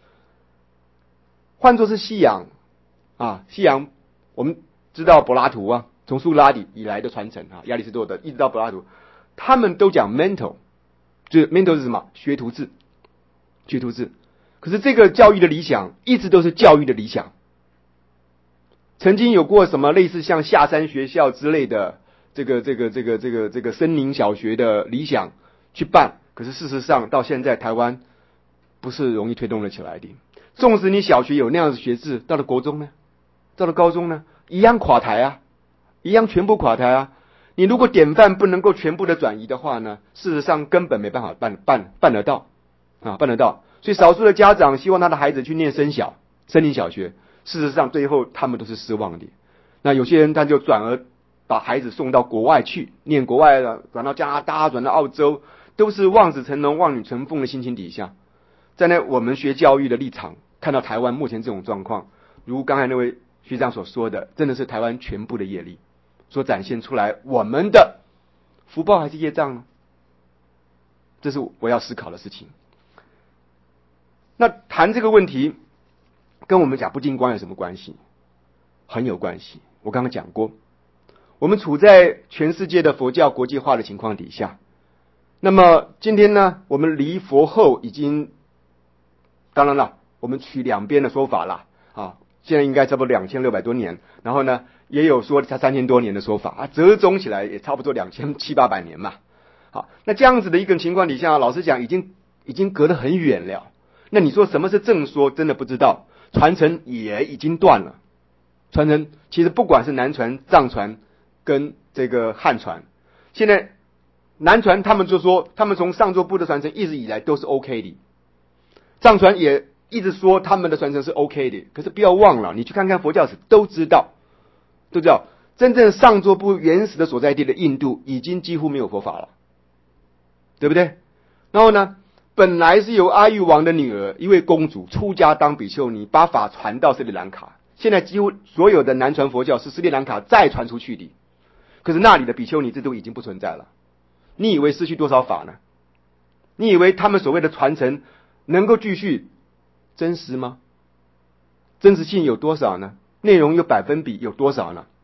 换作是西洋我们知道柏拉图从苏格拉底以来的传承亚里士多德一直到柏拉图，他们都讲 mental， 就是 mental 是什么？学徒制。可是这个教育的理想一直都是教育的理想。曾经有过什么类似像下山学校之类的这个森林小学的理想去办，可是事实上到现在台湾不是容易推动了起来的。纵使你小学有那样的学制，到了国中呢，到了高中呢，一样垮台一样全部垮台你如果典范不能够全部的转移的话呢，事实上根本没办法办得到。所以少数的家长希望他的孩子去念森林小学，事实上最后他们都是失望的。那有些人他就转而把孩子送到国外去念国外的，转到加拿大，转到澳洲，都是望子成龙望女成凤的心情底下。在我们学教育的立场，看到台湾目前这种状况，如刚才那位学长所说的，真的是台湾全部的业力所展现出来，我们的福报还是业障呢？这是我要思考的事情。那谈这个问题跟我们讲不净观有什么关系？很有关系。我刚刚讲过，我们处在全世界的佛教国际化的情况底下，那么今天呢，我们离佛后已经，当然了，我们取两边的说法了现在应该差不多2600多年，然后呢也有说才3000多年的说法折中起来也差不多2700-800年嘛。好，那这样子的一个情况底下，老实讲已经隔得很远了。那你说什么是正说，真的不知道。传承也已经断了。传承其实不管是南传、藏传跟这个汉传，现在南传他们就说，他们从上座部的传承一直以来都是 OK 的，藏传也一直说他们的传承是 OK 的。可是不要忘了，你去看看佛教史都知道，真正上座部原始的所在地的印度已经几乎没有佛法了，对不对？然后呢，本来是由阿育王的女儿一位公主出家当比丘尼，把法传到斯里兰卡。现在几乎所有的南传佛教是斯里兰卡再传出去的，可是那里的比丘尼制度已经不存在了。你以为失去多少法呢？你以为他们所谓的传承能够继续真实吗？真实性有多少呢？内容有百分比有多少呢？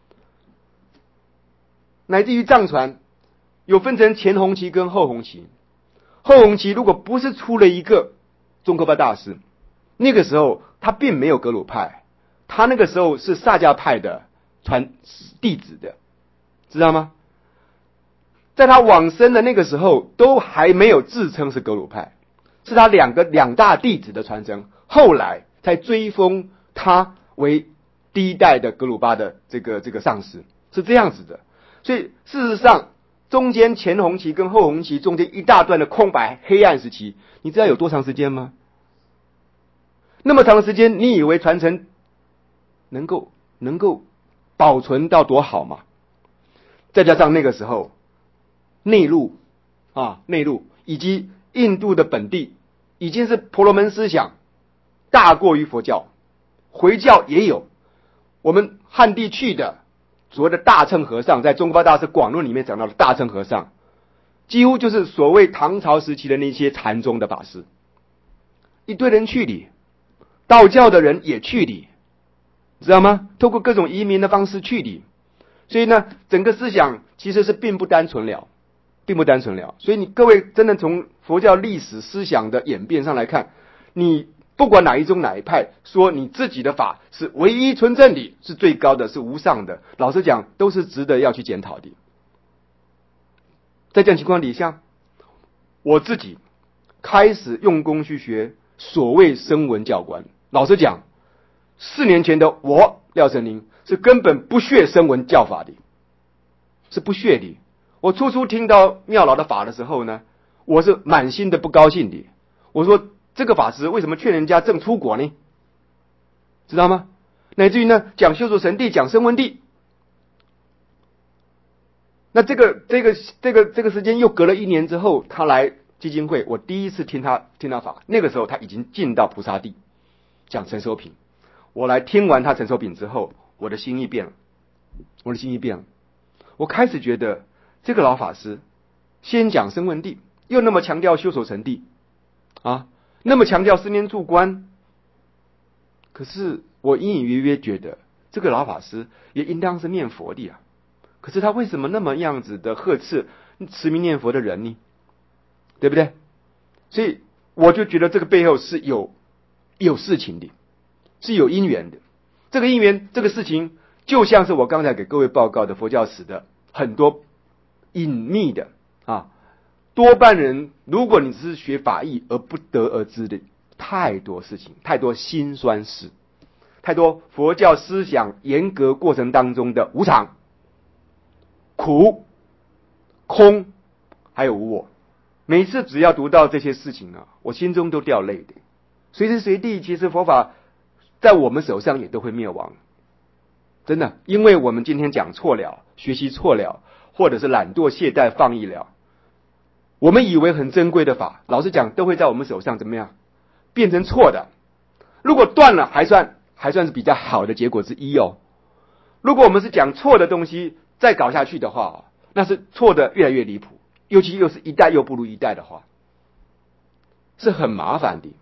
乃至于藏传有分成前弘期跟后弘期。后弘期如果不是出了一个宗喀巴大师，那个时候他并没有格鲁派，他那个时候是萨迦派的弟子的，知道吗？ 在他往生的那个时候，都还没有自称是格鲁派，是他两大弟子的传承，后来才追封他为第一代的格鲁巴的这个上师，是这样子的。所以事实上，中间前红旗跟后红旗中间一大段的空白黑暗时期，你知道有多长时间吗？那么长的时间，你以为传承能够保存到多好吗？再加上那个时候内陆以及印度的本地已经是婆罗门思想大过于佛教，回教也有。我们汉地区的所谓的大乘和尚，在中国大师广论里面讲到的大乘和尚，几乎就是所谓唐朝时期的那些禅宗的法师，一堆人去理，道教的人也去理，知道吗？透过各种移民的方式去理，所以呢，整个思想其实是并不单纯了。所以你各位真的从佛教历史思想的演变上来看，你不管哪一宗哪一派说你自己的法是唯一纯正的，是最高的，是无上的，老实讲都是值得要去检讨的。在这样情况底下，我自己开始用功去学所谓声闻教观。老实讲，4年前的我廖成林是根本不屑声闻教法的，是不屑的。我初初听到妙老的法的时候呢，我是满心的不高兴的。我说这个法师为什么劝人家正出国呢？知道吗？乃至于呢讲修属神地，讲声闻地。那这个时间又隔了1年之后，他来基金会，我第一次听他法，那个时候他已经进到菩萨地讲成熟品。我来听完他成熟品之后，我的心意变了，我开始觉得这个老法师先讲声闻地，又那么强调修守成地那么强调10年住观。可是我隐隐约约觉得这个老法师也应当是念佛的啊，可是他为什么那么样子的呵斥持名念佛的人呢？对不对？所以我就觉得这个背后是有事情的，是有因缘的。这个因缘，这个事情就像是我刚才给各位报告的佛教史的很多隐秘的多半人如果你只是学法义而不得而知的太多事情，太多辛酸事，太多佛教思想严格过程当中的无常、苦、空还有无我。每次只要读到这些事情我心中都掉泪的。随时随地其实佛法在我们手上也都会灭亡，真的，因为我们今天讲错了，学习错了，或者是懒惰懈怠放逸了，我们以为很珍贵的法，老实讲都会在我们手上怎么样变成错的。如果断了还算是比较好的结果之一如果我们是讲错的东西再搞下去的话，那是错的越来越离谱，尤其又是一代又不如一代的话，是很麻烦的。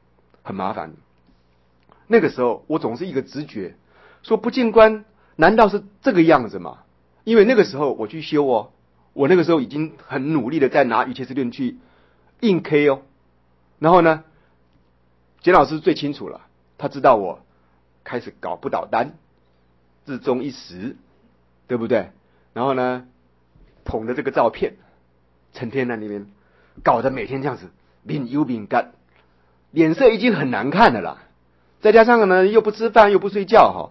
那个时候我总是一个直觉说，不净观难道是这个样子吗？因为那个时候我去修我那个时候已经很努力的在拿瑜伽师论去硬 K 然后呢简老师最清楚了，他知道我开始搞不倒单，日中一时，对不对？然后呢捧着这个照片成天在那边搞得每天这样子面油面干，脸色已经很难看的啦，再加上呢又不吃饭又不睡觉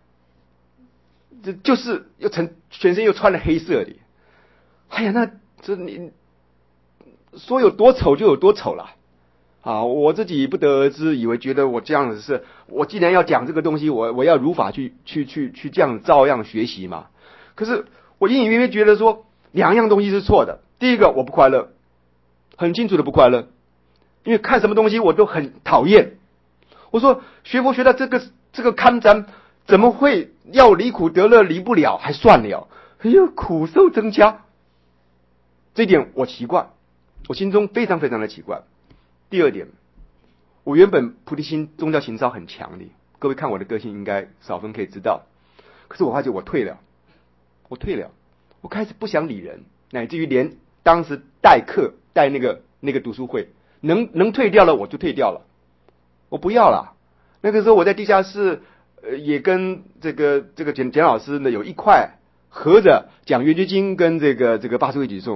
就是又全身又穿了黑色的。哎呀，那这你说有多丑就有多丑了我自己不得而知，以为觉得我这样子是，我既然要讲这个东西，我要如法去这样照样学习嘛。可是我隐隐约约觉得说2样东西是错的。第一个，我不快乐，很清楚的不快乐，因为看什么东西我都很讨厌。我说学佛学到这个堪占，怎么会要离苦得乐离不了还算了，苦受增加，这一点我奇怪，我心中非常非常的奇怪。第二点，我原本菩提心宗教情操很强的，各位看我的个性应该少分可以知道。可是我发觉我退了，我开始不想理人，乃至于连当时代课带那个读书会能退掉了我就退掉了，我不要了。那个时候我在地下室也跟这个简老师呢有一块合着讲圆觉经跟这个八十位偈颂，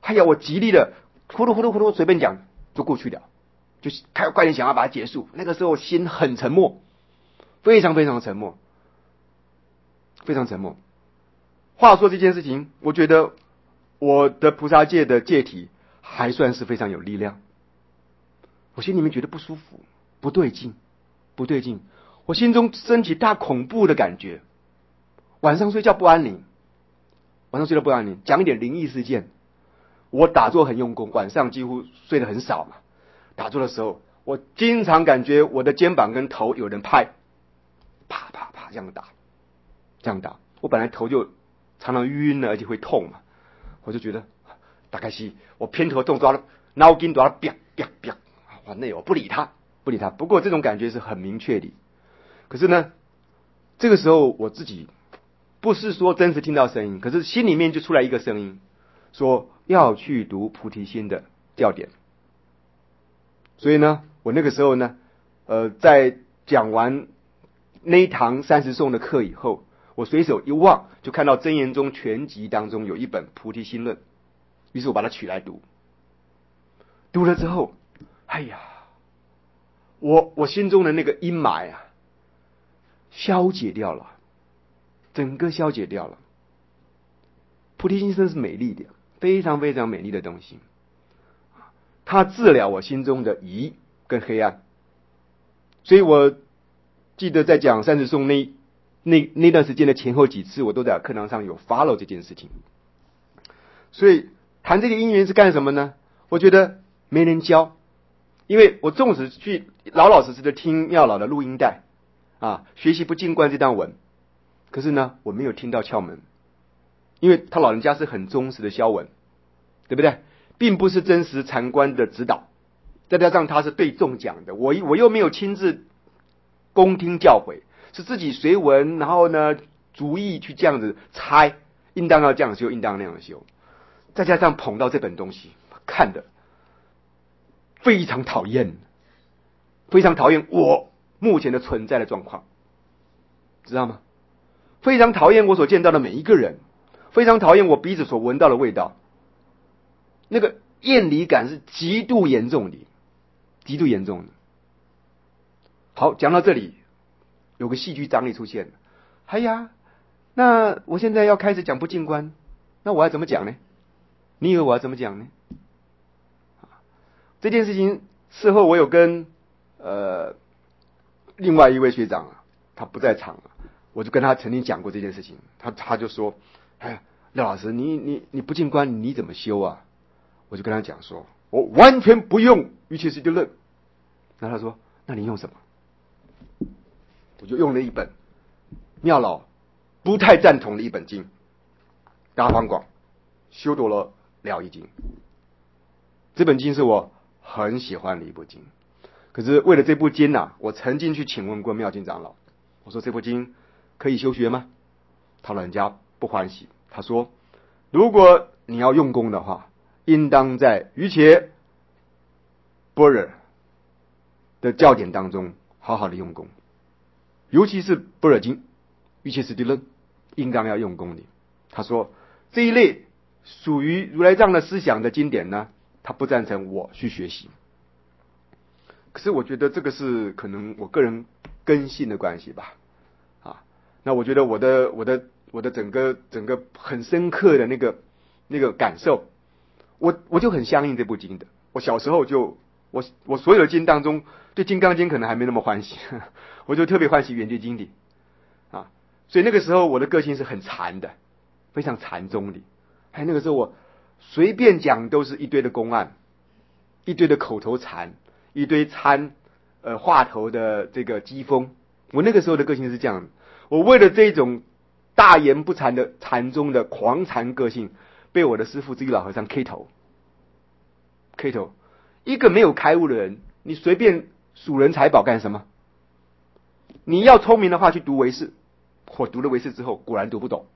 哎呀，我极力的呼噜随便讲就过去了，就快点想要把它结束。那个时候心很沉默，非常非常沉默，非常沉默。话说这件事情，我觉得我的菩萨戒的戒体还算是非常有力量。我心里面觉得不舒服，不对劲，我心中升起大恐怖的感觉，晚上睡觉不安宁，讲一点灵异事件。我打坐很用功，晚上几乎睡得很少嘛。打坐的时候，我经常感觉我的肩膀跟头有人拍，啪啪啪这样打。我本来头就常常晕了，而且会痛嘛，我就觉得大概是我偏头痛抓了，脑筋抓了，啪啪啪，很累，我不理他。不过这种感觉是很明确的。可是呢，这个时候我自己不是说真实听到声音，可是心里面就出来一个声音，说要去读菩提心的教典。所以呢，我那个时候呢，在讲完那一堂30颂的课以后，我随手一望，就看到真言宗全集当中有一本《菩提心论》，于是我把它取来读。读了之后，哎呀，我心中的那个阴霾啊，消解掉了，整个消解掉了。菩提心真是美丽的，非常非常美丽的东西。它治疗我心中的疑跟黑暗。所以我记得在讲30颂那段时间的前后几次，我都在课堂上有 follow 这件事情。所以谈这个因缘是干什么呢？我觉得没人教，因为我纵使去老实的听妙老的录音带啊，学习不净观这段文，可是呢，我没有听到窍门，因为他老人家是很忠实的消文，对不对？并不是真实禅观的指导，再加上他是对众讲的，我又没有亲自恭听教诲，是自己随文，然后呢逐意去这样子猜，应当要这样修，应当那样修，再加上捧到这本东西，看的非常讨厌我目前的存在的状况，知道吗？非常讨厌我所见到的每一个人，非常讨厌我鼻子所闻到的味道。那个厌离感是极度严重的。好，讲到这里，有个戏剧张力出现了。哎呀，那我现在要开始讲不净观，那我要怎么讲呢？你以为我要怎么讲呢？这件事情事后我有跟另外一位学长他不在场我就跟他曾经讲过这件事情，他就说：“哎，廖老师，你不净观你怎么修啊？”我就跟他讲说，我完全不用瑜伽师地论。那他说，那你用什么？我就用了一本妙老不太赞同的一本经《大方广修多罗了义经》。这本经是我很喜欢的一部经，可是为了这部经我曾经去请问过妙经长老，我说这部经可以修学吗？他老人家不欢喜，他说，如果你要用功的话，应当在瑜伽般若的教典当中好好的用功，尤其是般若经、瑜伽师地论，应当要用功的。他说这一类属于如来藏的思想的经典呢，他不赞成我去学习。可是我觉得这个是可能我个人根性的关系吧。那我觉得我的整个很深刻的那个感受，我就很相应这部经的。我小时候就我所有的经当中，对金刚经可能还没那么欢喜，我就特别欢喜圆觉经的所以那个时候我的个性是很禅的，非常禅宗的。那个时候我随便讲都是一堆的公案，一堆的口头禅，一堆话头的这个讥讽。我那个时候的个性是这样的，我为了这种大言不惭的禅宗的狂禅个性，被我的师父智玉老和尚 K 头。一个没有开悟的人，你随便数人财宝干什么？你要聪明的话去读唯识，我读了唯识之后果然读不懂，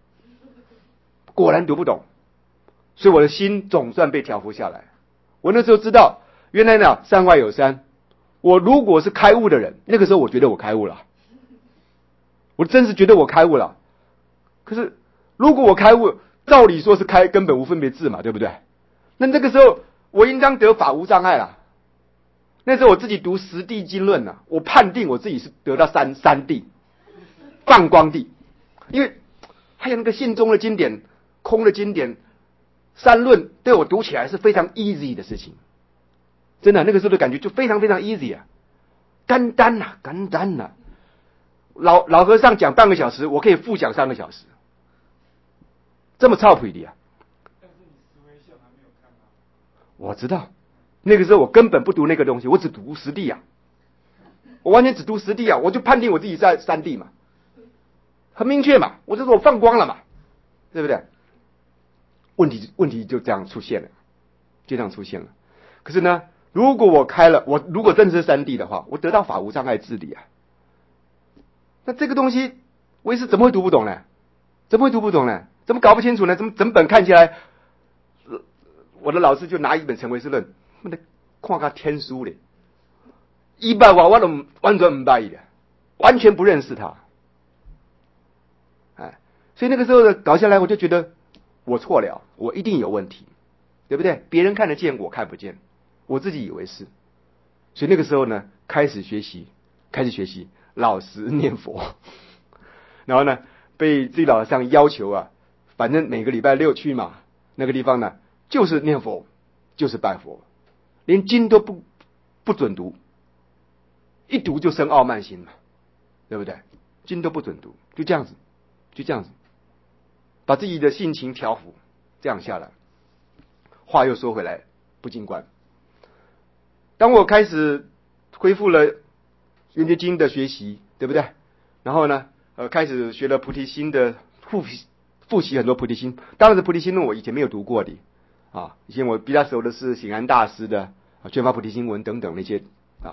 所以我的心总算被调伏下来。我那时候知道，原来山外有山。我如果是开悟的人，那个时候我觉得我开悟了，我真是觉得我开悟了。可是如果我开悟，照理说是开根本无分别智嘛，对不对？ 那这个时候我应当得法无障碍了。那时候我自己读十地经论啊，我判定我自己是得到三地放光地，因为还有那个信中的经典、空的经典、三论，对我读起来是非常 easy 的事情。真的，那个时候的感觉就非常非常 easy 啊，简单呐，简单呐。老和尚讲半个小时，我可以复讲3个小时，这么操腿的啊。 但是你思维相还没有看啊。 我知道，那个时候我根本不读那个东西，我只读实地啊，我完全只读实地啊，我就判定我自己在三地嘛，很明确嘛，我就说我放光了嘛，对不对？问题就这样出现了，就这样出现了。可是呢，如果我如果真的是三地的话，我得到法无障碍治理啊，那这个东西唯识怎么会读不懂呢？怎么会读不懂呢？怎么搞不清楚呢？怎么整本看起来，我的老师就拿一本《成唯识论》，看个天书嘞，100话我都完全不拜的，完全不认识他。哎，所以那个时候呢，搞下来我就觉得我错了，我一定有问题，对不对？别人看得见，我看不见，我自己以为是。所以那个时候呢，开始学习，老实念佛，然后呢，被自己老和尚要求啊，反正每个礼拜6去嘛，那个地方呢，就是念佛，就是拜佛，连经都不准读，一读就生傲慢心嘛，对不对？经都不准读，就这样子，把自己的性情调伏，这样下来。话又说回来，不进观。当我开始恢复了圆觉经的学习，对不对？然后呢，开始学了菩提心的复习很多菩提心。当然是菩提心论我以前没有读过的啊，以前我比较熟的是显安大师的《劝发菩提心文》等等那些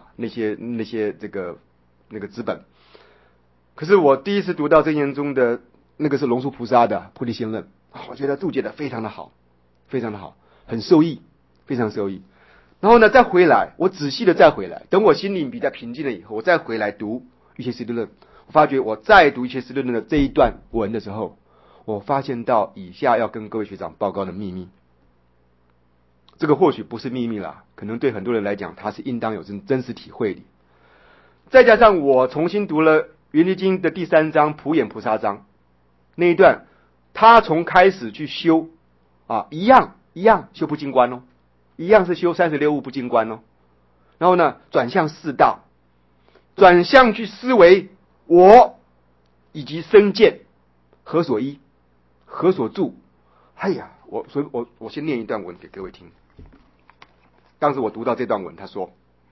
那个资本。可是我第一次读到真言宗的那个是龙树菩萨的菩提心论，我觉得注解的非常的好，非常的好，很受益，非常受益。然后呢，再回来，我仔细的再回来，等我心里比较平静了以后，我再回来读一切师地论。我发觉我再读一切师地论的这一段文的时候，我发现到以下要跟各位学长报告的秘密。这个或许不是秘密啦，可能对很多人来讲，它是应当有真实体会的。再加上我重新读了圆觉经的第3章普眼菩萨章那一段，他从开始去修啊，一样修不净观哦。一样是修36物不净观哦，然后呢，转向4大，转向去思维我以及身见何所依，何所住。哎呀，所以我先念一段文给各位听。当时我读到这段文，他说：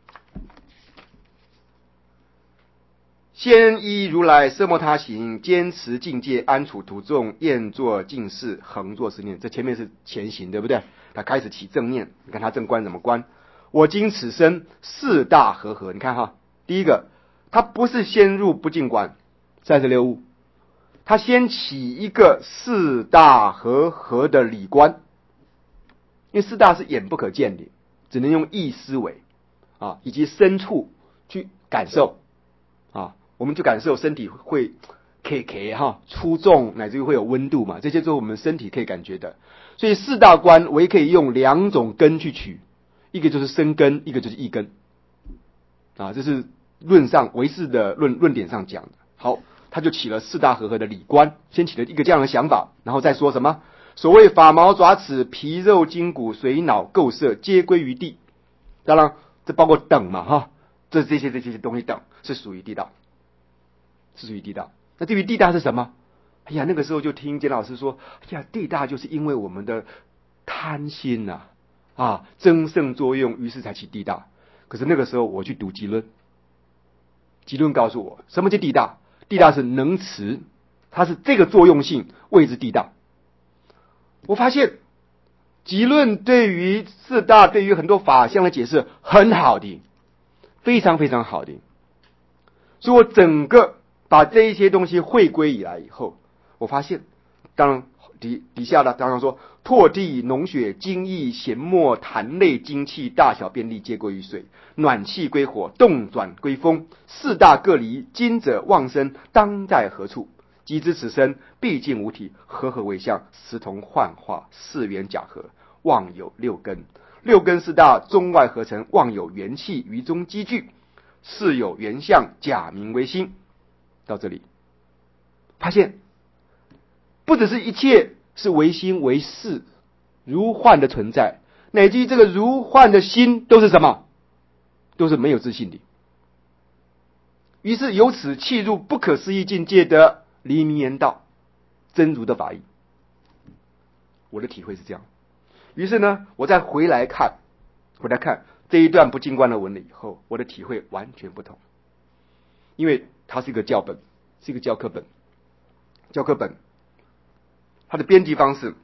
先依如来奢摩他行，坚持境界，安处途众，厌作尽事，恒作是念。这前面是前行，对不对？他开始起正念，你看他正观怎么观？我今此生4大和，你看哈，第一个，他不是先入不净观36物，他先起一个4大和的理观，因为4大是眼不可见的，只能用意思维啊，以及身处去感受啊，我们就感受身体会 K 哈粗重，乃至于会有温度嘛，这些都是我们身体可以感觉的。所以4大观我也可以用2种根去取，一个就是身根，一个就是意根啊，这是论上唯识的论点上讲的。好，他就起了4大和的理观，先起了一个这样的想法，然后再说什么？所谓发毛爪齿皮肉筋骨髓脑构色皆归于地，当然这包括等嘛哈，这些东西等是属于地道，是属于地道。那至于地大是什么？哎呀，那个时候就听简老师说，哎呀，地大就是因为我们的贪心啊增盛作用，于是才起地大。可是那个时候我去读集论，集论告诉我，什么叫地大？地大是能持，它是这个作用性谓之地大。我发现集论对于4大，对于很多法相的解释很好的，非常非常好的。所以我整个把这一些东西汇归以来以后，我发现，当然底下的当然说，唾地脓血精液咸沫痰类精气大小便利皆归于水，暖气归火，动转归风，4大各离，今者妄生当在何处？即知此身毕竟无体，和为相，实同幻化，4缘假合， 妄有六根，六根四大，中外合成，妄有元气，于中积聚，是有原相，假名为心。到这里，发现不只是一切是唯心唯事如幻的存在，乃至于这个如幻的心都是什么？都是没有自信的。于是由此契入不可思议境界的离迷言道，真如的法义。我的体会是这样。于是呢，我再回来看这一段不净观的文了以后，我的体会完全不同。因为它是一个教本，是一个教科本，它的编辑方式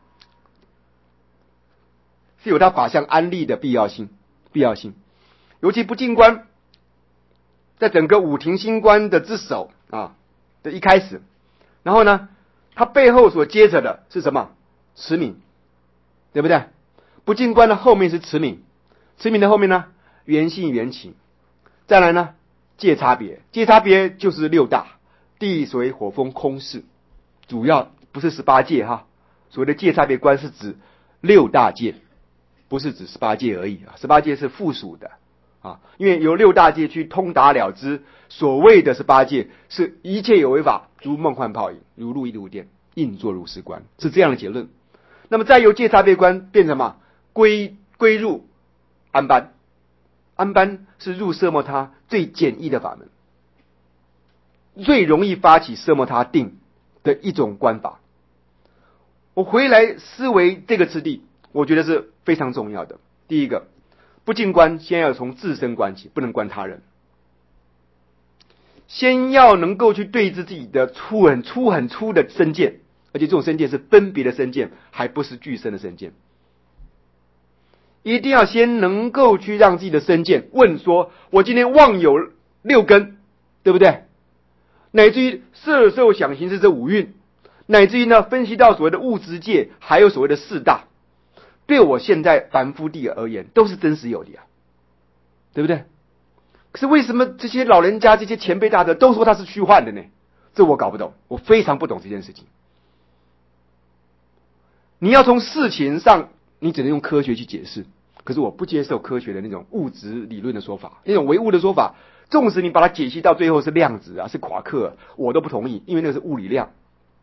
是有它法相安立的必要性。尤其不净观在整个五庭心观的之首的一开始，然后呢，它背后所接着的是什么？持名，对不对？不净观的后面是持名，持名的后面呢，缘性缘起，再来呢，界差别就是六大地水火风空识，主要不是18界哈。所谓的界差别观是指六大界，不是指18界而已18界是附属的因为由六大界去通达了知，所谓的18界是一切有为法如梦幻泡影，如露亦如电，应作如是观，是这样的结论。那么再由界差别观变成什么？归入安般，安般是入色摩他最简易的法门，最容易发起色摩他定的一种观法。我回来思维这个次第，我觉得是非常重要的。第一个，不净观先要从自身观起，不能观他人，先要能够去对治自己的很粗的身见，而且这种身见是分别的身见，还不是具身的身见。一定要先能够去让自己的身见问说，我今天妄有六根，对不对？乃至于色受想行识这五蕴，乃至于呢分析到所谓的物质界，还有所谓的四大，对我现在凡夫地而言都是真实有的对不对？可是为什么这些老人家这些前辈大德都说它是虚幻的呢？这我搞不懂，我非常不懂这件事情。你要从事情上你只能用科学去解释，可是我不接受科学的那种物质理论的说法，那种唯物的说法，纵使你把它解析到最后是量子是夸克我都不同意，因为那是物理量。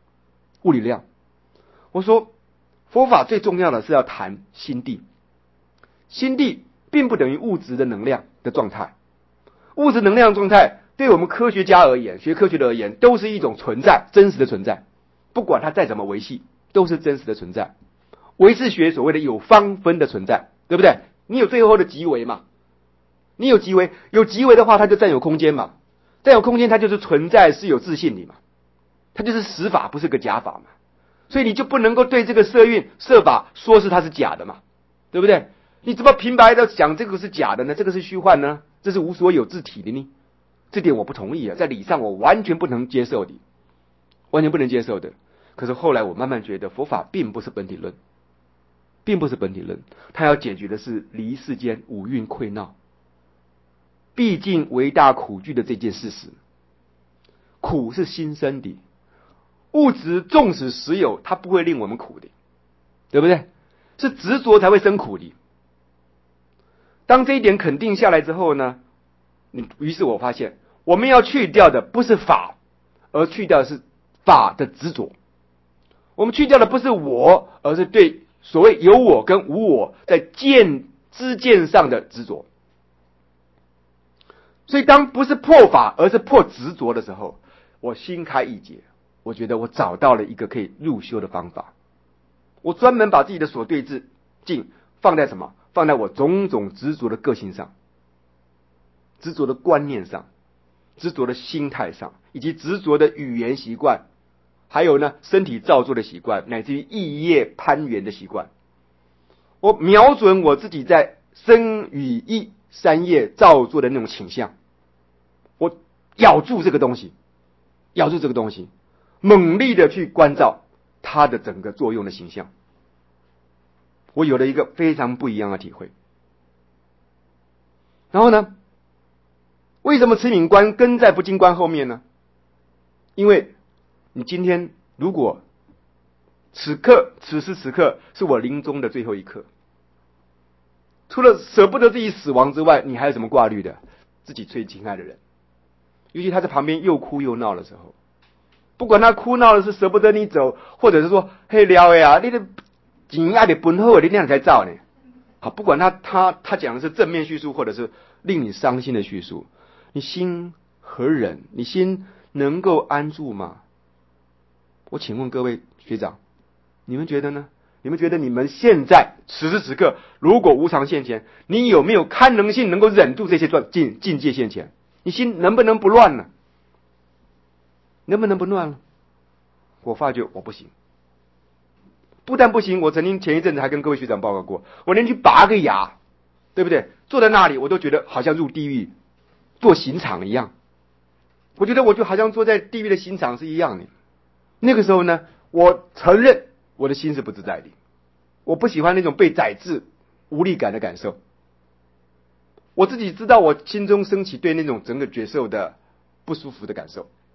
我说佛法最重要的是要谈心地，心地并不等于物质的能量的状态，物质能量状态对我们科学家而言，学科学的而言，都是一种存在，真实的存在，不管它再怎么维系，都是真实的存在。唯识学所谓的有方分的存在，对不对？你有最后的极微嘛？你有极微的话，它就占有空间嘛，占有空间它就是存在，是有自信的嘛，它就是实法，不是个假法嘛。所以你就不能够对这个色蕴色法说是它是假的嘛，对不对？你怎么平白的讲这个是假的呢？这个是虚幻呢？这是无所有自体的呢？这点我不同意在理上我完全不能接受的，可是后来我慢慢觉得佛法并不是本体论，它要解决的是离世间五蕴溃闹，毕竟为大苦具的这件事实。苦是心生的，物质纵使实有，它不会令我们苦的，对不对？是执着才会生苦的。当这一点肯定下来之后呢，于是我发现我们要去掉的不是法，而去掉的是法的执着。我们去掉的不是我，而是对所谓有我跟无我在知见上的执着。所以当不是破法而是破执着的时候，我心开意解，我觉得我找到了一个可以入修的方法。我专门把自己的所对治境放在什么？放在我种种执着的个性上，执着的观念上，执着的心态上，以及执着的语言习惯，还有呢身体造作的习惯，乃至于意业攀缘的习惯。我瞄准我自己在身语意三业造作的那种倾向，我咬住这个东西，猛力的去关照它的整个作用的形象。我有了一个非常不一样的体会。然后呢，为什么持名观跟在不净观后面呢？因为你今天如果此时此刻是我临终的最后一刻， 除了舍不得自己死亡之外，你还有什么挂虑的？自己最亲爱的人，尤其他在旁边又哭又闹的时候，不管他哭闹的是舍不得你走，或者是说嘿了呀，你的钱爱的分好，你那样才造呢。好，不管他讲的是正面叙述，或者是令你伤心的叙述，你心何忍？你心能够安住吗？我请问各位学长，你们觉得呢？你们觉得你们现在此时此刻，如果无常现前，你有没有堪能性能够忍住这些境界现前？你心能不能不乱呢？能不能不乱了？我发觉我不行，不但不行，我曾经前一阵子还跟各位学长报告过，我连去拔个牙，对不对？坐在那里，我都觉得好像入地狱做刑场一样。我觉得我就好像坐在地狱的刑场是一样的。那个时候呢，我承认我的心是不自在的，我不喜欢那种被宰制、无力感的感受。我自己知道，我心中升起对那种整个觉受的不舒服的感受。